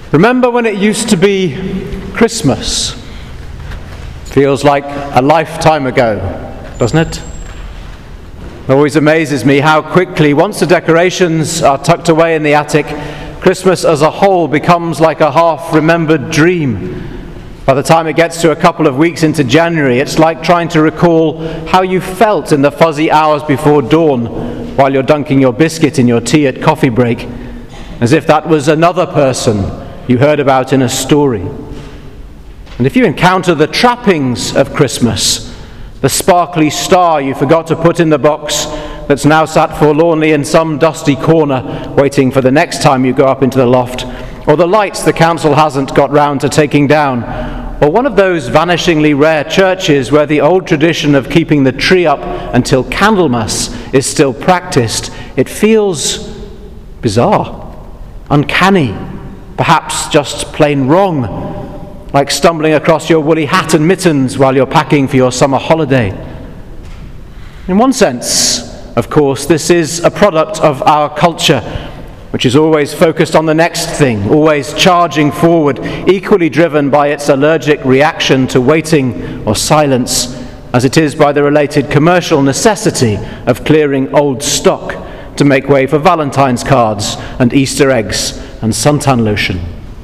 Remember when it used to be Christmas? Feels like a lifetime ago, doesn't it? It always amazes me how quickly, once the decorations are tucked away in the attic, Christmas as a whole becomes like a half-remembered dream. By the time it gets to a couple of weeks into January, it's like trying to recall how you felt in the fuzzy hours before dawn while you're dunking your biscuit in your tea at coffee break, as if that was another person you heard about in a story. And if you encounter the trappings of Christmas, the sparkly star you forgot to put in the box that's now sat forlornly in some dusty corner waiting for the next time you go up into the loft, or the lights the council hasn't got round to taking down, or one of those vanishingly rare churches where the old tradition of keeping the tree up until Candlemas is still practiced, it feels bizarre, uncanny, perhaps just plain wrong, like stumbling across your woolly hat and mittens while you're packing for your summer holiday. In one sense, of course, this is a product of our culture, which is always focused on the next thing, always charging forward, equally driven by its allergic reaction to waiting or silence, as it is by the related commercial necessity of clearing old stock to make way for Valentine's cards and Easter eggs and suntan lotion.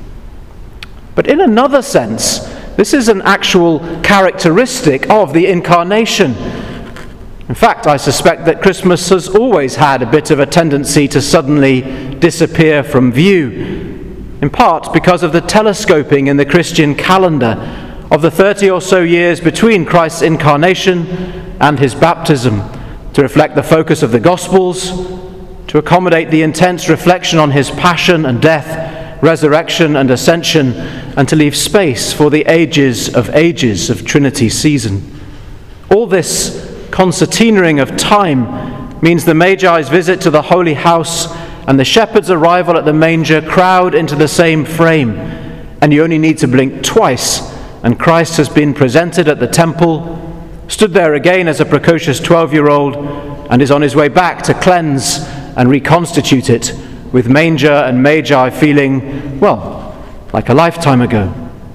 But in another sense, this is an actual characteristic of the Incarnation. In fact, I suspect that Christmas has always had a bit of a tendency to suddenly disappear from view, in part because of the telescoping in the Christian calendar of the 30 or so years between Christ's incarnation and his baptism, to reflect the focus of the Gospels, to accommodate the intense reflection on his passion and death, resurrection and ascension, and to leave space for the ages of Trinity season. All this concertinaing of time means the Magi's visit to the holy house and the shepherds' arrival at the manger crowd into the same frame, and you only need to blink twice and Christ has been presented at the temple, stood there again as a precocious 12-year-old, and is on his way back to cleanse and reconstitute it, with manger and Magi feeling, well, like a lifetime ago.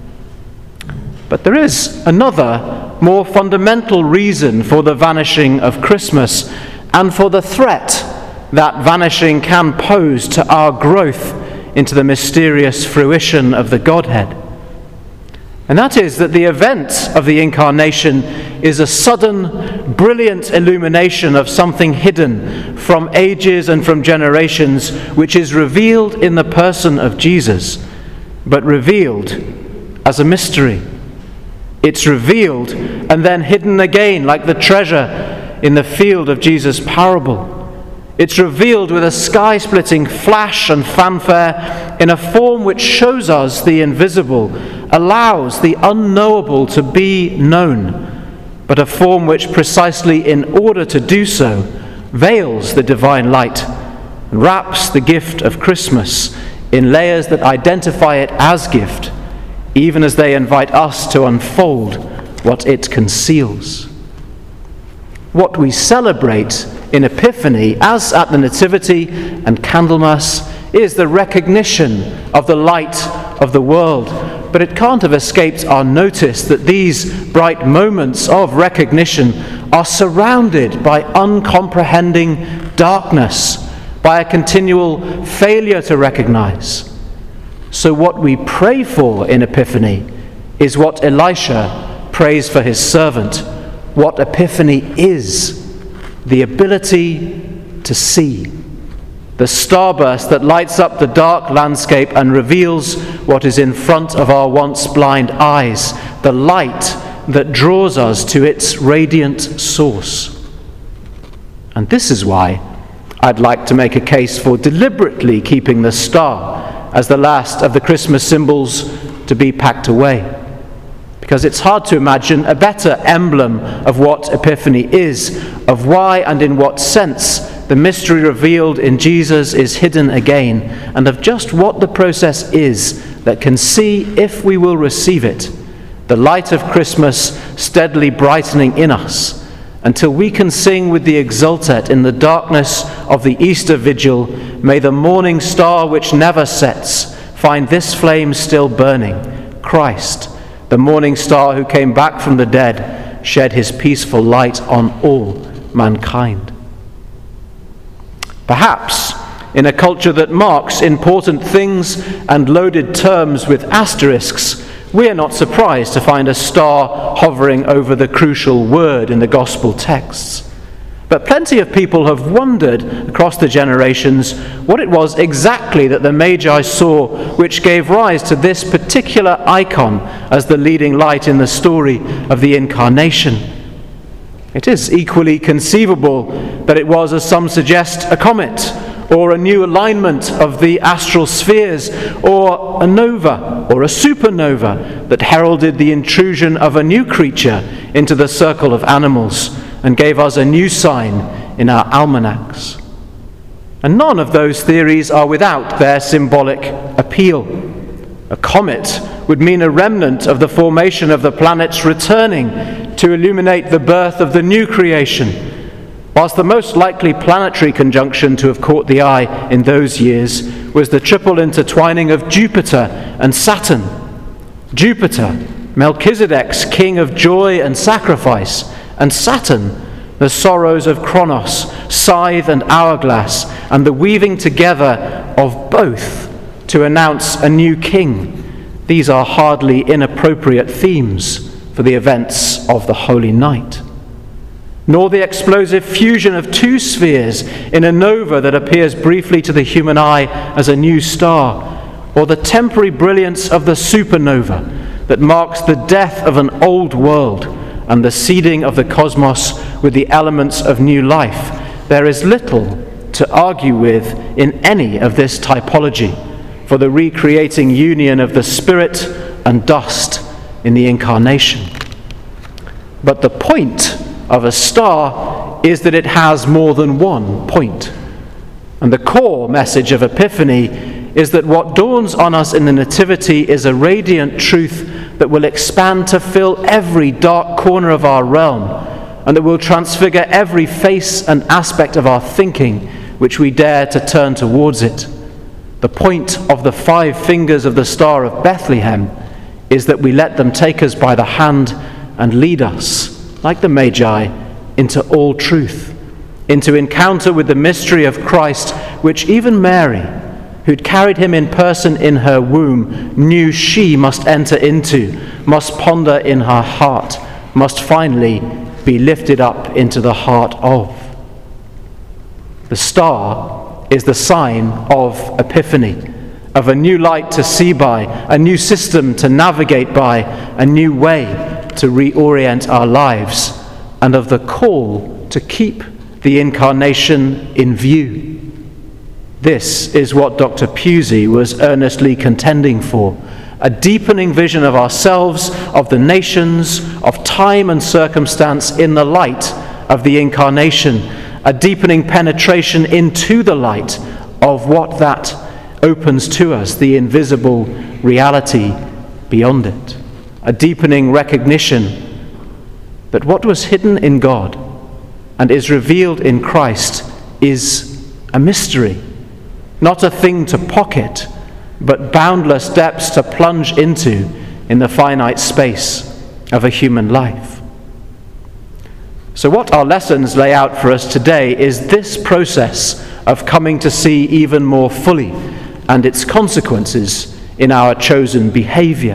But there is another, more fundamental reason for the vanishing of Christmas, and for the threat that vanishing can pose to our growth into the mysterious fruition of the Godhead. And that is that the event of the Incarnation is a sudden, brilliant illumination of something hidden from ages and from generations, which is revealed in the person of Jesus, but revealed as a mystery. It's revealed and then hidden again, like the treasure in the field of Jesus' parable. It's revealed with a sky-splitting flash and fanfare in a form which shows us the invisible, allows the unknowable to be known, but a form which precisely in order to do so veils the divine light and wraps the gift of Christmas in layers that identify it as gift, even as they invite us to unfold what it conceals. What we celebrate in Epiphany, as at the Nativity and Candlemas, is the recognition of the light of the world. But it can't have escaped our notice that these bright moments of recognition are surrounded by uncomprehending darkness, by a continual failure to recognize. So what we pray for in Epiphany is what Elisha prays for his servant. What Epiphany is: the ability to see. The starburst that lights up the dark landscape and reveals what is in front of our once blind eyes. The light that draws us to its radiant source. And this is why I'd like to make a case for deliberately keeping the star as the last of the Christmas symbols to be packed away. Because it's hard to imagine a better emblem of what Epiphany is, of why and in what sense the mystery revealed in Jesus is hidden again, and of just what the process is that can see, if we will receive it, the light of Christmas steadily brightening in us, until we can sing with the exultet in the darkness of the Easter vigil, "May the morning star which never sets find this flame still burning. Christ, the morning star who came back from the dead, shed his peaceful light on all mankind. Perhaps in a culture that marks important things and loaded terms with asterisks, we are not surprised to find a star hovering over the crucial word in the gospel texts. But plenty of people have wondered across the generations what it was exactly that the Magi saw which gave rise to this particular icon as the leading light in the story of the Incarnation. It is equally conceivable that it was, as some suggest, a comet, or a new alignment of the astral spheres, or a nova, or a supernova that heralded the intrusion of a new creature into the circle of animals and gave us a new sign in our almanacs. And none of those theories are without their symbolic appeal. A comet would mean a remnant of the formation of the planets returning to illuminate the birth of the new creation, whilst the most likely planetary conjunction to have caught the eye in those years was the triple intertwining of Jupiter and Saturn. Jupiter, Melchizedek's king of joy and sacrifice, and Saturn, the sorrows of Kronos, scythe and hourglass, and the weaving together of both to announce a new king. These are hardly inappropriate themes for the events of the Holy Night. Nor the explosive fusion of two spheres in a nova that appears briefly to the human eye as a new star, or the temporary brilliance of the supernova that marks the death of an old world and the seeding of the cosmos with the elements of new life. There is little to argue with in any of this typology for the recreating union of the spirit and dust in the Incarnation. But the point of a star is that it has more than one point. And the core message of Epiphany is that what dawns on us in the Nativity is a radiant truth that will expand to fill every dark corner of our realm, and that will transfigure every face and aspect of our thinking which we dare to turn towards it. The point of the 5 fingers of the Star of Bethlehem is that we let them take us by the hand and lead us, like the Magi, into all truth, into encounter with the mystery of Christ, which even Mary, who'd carried him in person in her womb, knew she must enter into, must ponder in her heart, must finally be lifted up into the heart of. The star is the sign of Epiphany, of a new light to see by, a new system to navigate by, a new way to reorient our lives, and of the call to keep the Incarnation in view. This is what Dr. Pusey was earnestly contending for, a deepening vision of ourselves, of the nations, of time and circumstance in the light of the Incarnation, a deepening penetration into the light of what that opens to us, the invisible reality beyond it, a deepening recognition that what was hidden in God and is revealed in Christ is a mystery. Not a thing to pocket, but boundless depths to plunge into in the finite space of a human life. So what our lessons lay out for us today is this process of coming to see even more fully and its consequences in our chosen behavior.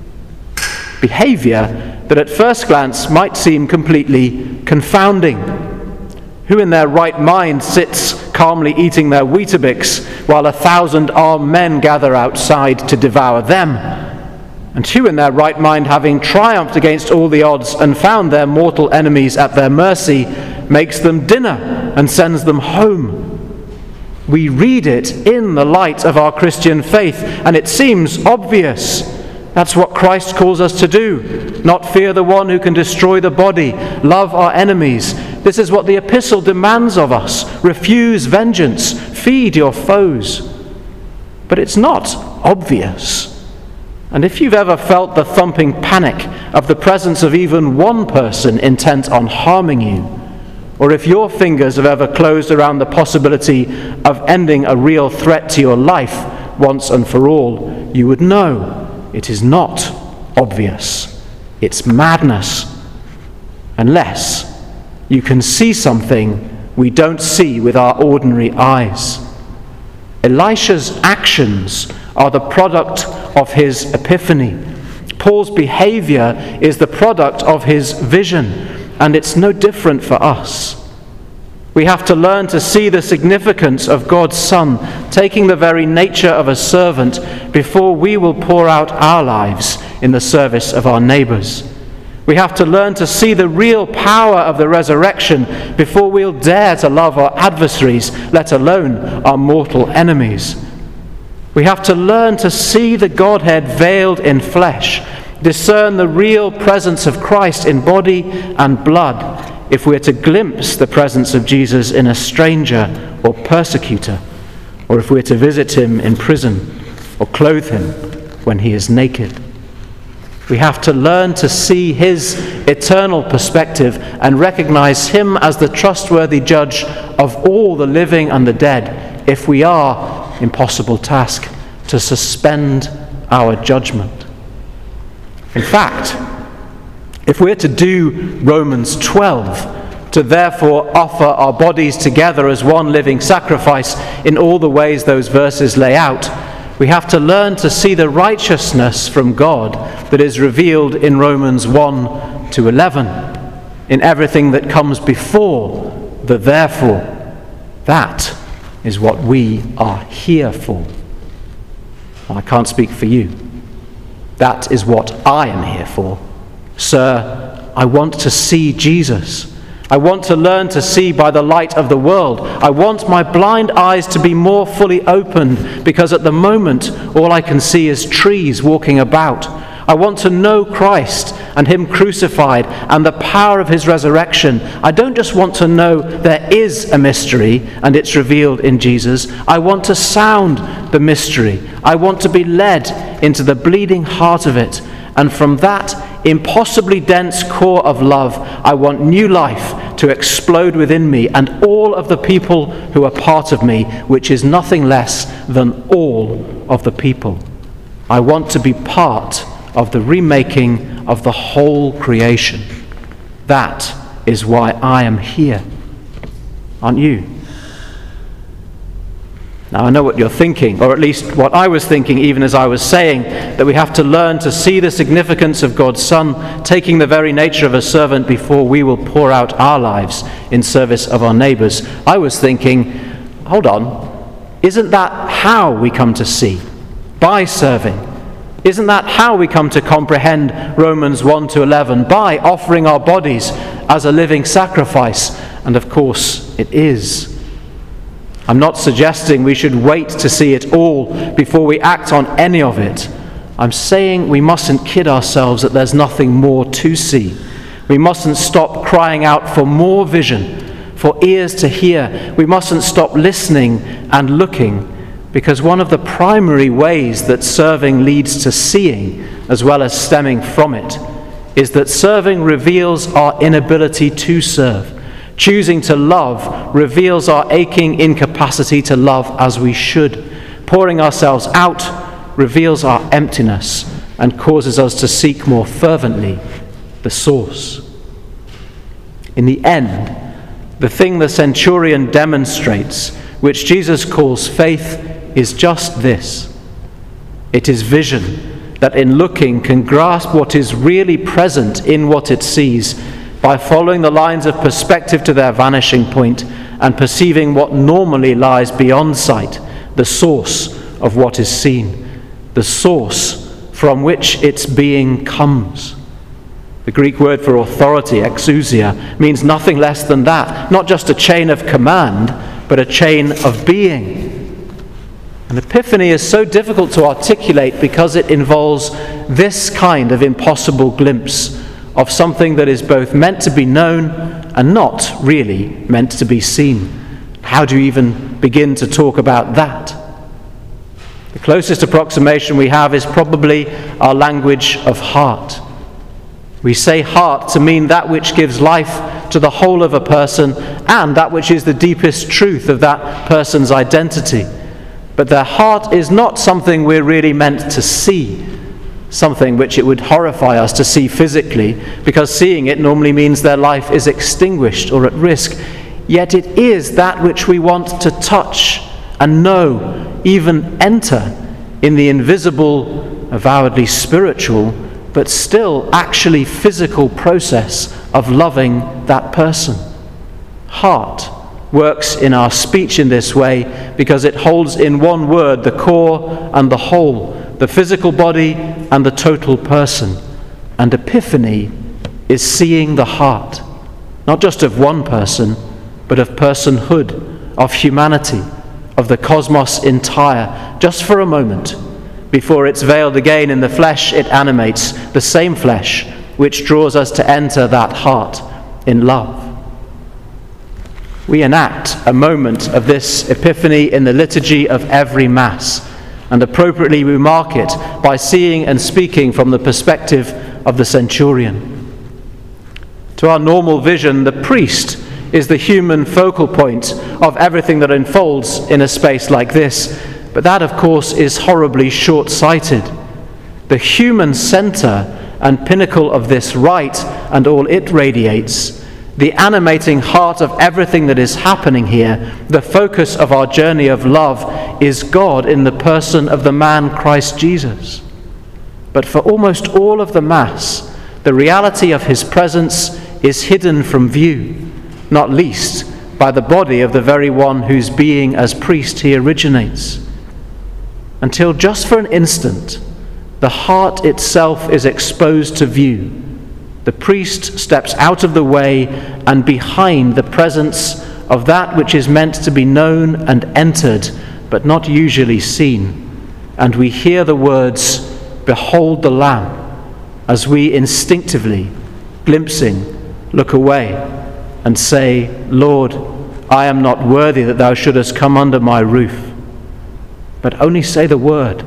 Behavior that at first glance might seem completely confounding. Who in their right mind sits calmly eating their Weetabix while 1,000 armed men gather outside to devour them? And who in their right mind, having triumphed against all the odds and found their mortal enemies at their mercy, makes them dinner and sends them home? We read it in the light of our Christian faith, and it seems obvious. That's what Christ calls us to do. Not fear the one who can destroy the body, love our enemies. This is what the epistle demands of us. Refuse vengeance, feed your foes. But it's not obvious. And if you've ever felt the thumping panic of the presence of even one person intent on harming you, or if your fingers have ever closed around the possibility of ending a real threat to your life once and for all, you would know it is not obvious. It's madness. Unless you can see something we don't see with our ordinary eyes. Elisha's actions are the product of his epiphany. Paul's behavior is the product of his vision, and it's no different for us. We have to learn to see the significance of God's Son taking the very nature of a servant before we will pour out our lives in the service of our neighbors. We have to learn to see the real power of the resurrection before we'll dare to love our adversaries, let alone our mortal enemies. We have to learn to see the Godhead veiled in flesh, discern the real presence of Christ in body and blood, if we are to glimpse the presence of Jesus in a stranger or persecutor, or if we are to visit him in prison or clothe him when he is naked. We have to learn to see his eternal perspective and recognize him as the trustworthy judge of all the living and the dead, if we are, impossible task, to suspend our judgment. In fact, if we're to do Romans 12, to therefore offer our bodies together as one living sacrifice in all the ways those verses lay out, we have to learn to see the righteousness from God that is revealed in Romans 1 to 11, in everything that comes before the therefore. That is what we are here for. Well, I can't speak for you. That is what I am here for. Sir, I want to see Jesus. I want to learn to see by the light of the world. I want my blind eyes to be more fully opened, because at the moment all I can see is trees walking about. I want to know Christ and him crucified and the power of his resurrection. I don't just want to know there is a mystery and it's revealed in Jesus. I want to sound the mystery. I want to be led into the bleeding heart of it. And from that impossibly dense core of love, I want new life to explode within me and all of the people who are part of me, which is nothing less than all of the people. I want to be part of the remaking of the whole creation. That is why I am here. Aren't you? Now I know what you're thinking, or at least what I was thinking even as I was saying that we have to learn to see the significance of God's Son taking the very nature of a servant before we will pour out our lives in service of our neighbors. I was thinking, hold on, isn't that how we come to see? By serving. Isn't that how we come to comprehend Romans 1 to 11? By offering our bodies as a living sacrifice. And of course it is. I'm not suggesting we should wait to see it all before we act on any of it. I'm saying we mustn't kid ourselves that there's nothing more to see. We mustn't stop crying out for more vision, for ears to hear. We mustn't stop listening and looking, because one of the primary ways that serving leads to seeing, as well as stemming from it, is that serving reveals our inability to serve. Choosing to love reveals our aching incapacity to love as we should. Pouring ourselves out reveals our emptiness and causes us to seek more fervently the source. In the end, the thing the centurion demonstrates, which Jesus calls faith, is just this. It is vision that in looking can grasp what is really present in what it sees, by following the lines of perspective to their vanishing point and perceiving what normally lies beyond sight, the source of what is seen, the source from which its being comes. The Greek word for authority, exousia, means nothing less than that, not just a chain of command, but a chain of being. An epiphany is so difficult to articulate because it involves this kind of impossible glimpse of something that is both meant to be known and not really meant to be seen. How do you even begin to talk about that? The closest approximation we have is probably our language of heart. We say heart to mean that which gives life to the whole of a person and that which is the deepest truth of that person's identity. But their heart is not something we're really meant to see, something which it would horrify us to see physically, because seeing it normally means their life is extinguished or at risk. Yet it is that which we want to touch and know, even enter in the invisible, avowedly spiritual, but still actually physical process of loving that person. Heart works in our speech in this way because it holds in one word the core and the whole, the physical body and the total person. And epiphany is seeing the heart, not just of one person, but of personhood, of humanity, of the cosmos entire, just for a moment. Before it's veiled again in the flesh, it animates the same flesh which draws us to enter that heart in love. We enact a moment of this epiphany in the liturgy of every Mass, and appropriately we mark it by seeing and speaking from the perspective of the centurion. To our normal vision, the priest is the human focal point of everything that unfolds in a space like this, but that, of course, is horribly short-sighted. The human center and pinnacle of this rite and all it radiates, the animating heart of everything that is happening here, the focus of our journey of love, is God in the person of the man Christ Jesus. But for almost all of the Mass, the reality of his presence is hidden from view, not least by the body of the very one whose being as priest he originates. Until just for an instant, the heart itself is exposed to view. The priest steps out of the way and behind the presence of that which is meant to be known and entered, but not usually seen. And we hear the words, "Behold the Lamb," as we instinctively, glimpsing, look away and say, "Lord, I am not worthy that thou shouldest come under my roof." But only say the word.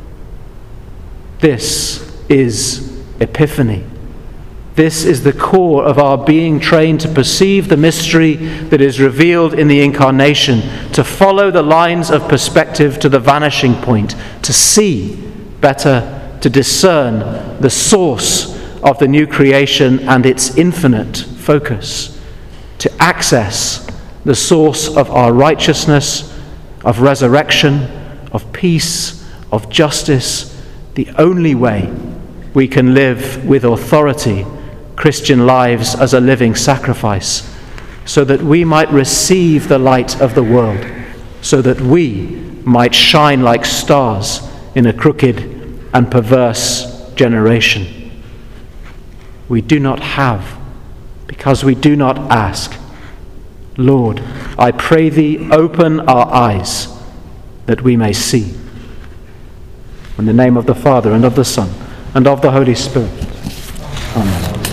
This is Epiphany. This is the core of our being trained to perceive the mystery that is revealed in the Incarnation, to follow the lines of perspective to the vanishing point, to see better, to discern the source of the new creation and its infinite focus, to access the source of our righteousness, of resurrection, of peace, of justice, the only way we can live with authority Christian lives as a living sacrifice, so that we might receive the light of the world, so that we might shine like stars in a crooked and perverse generation. We do not have, because we do not ask. Lord, I pray thee, open our eyes, that we may see. In the name of the Father, and of the Son, and of the Holy Spirit. Amen.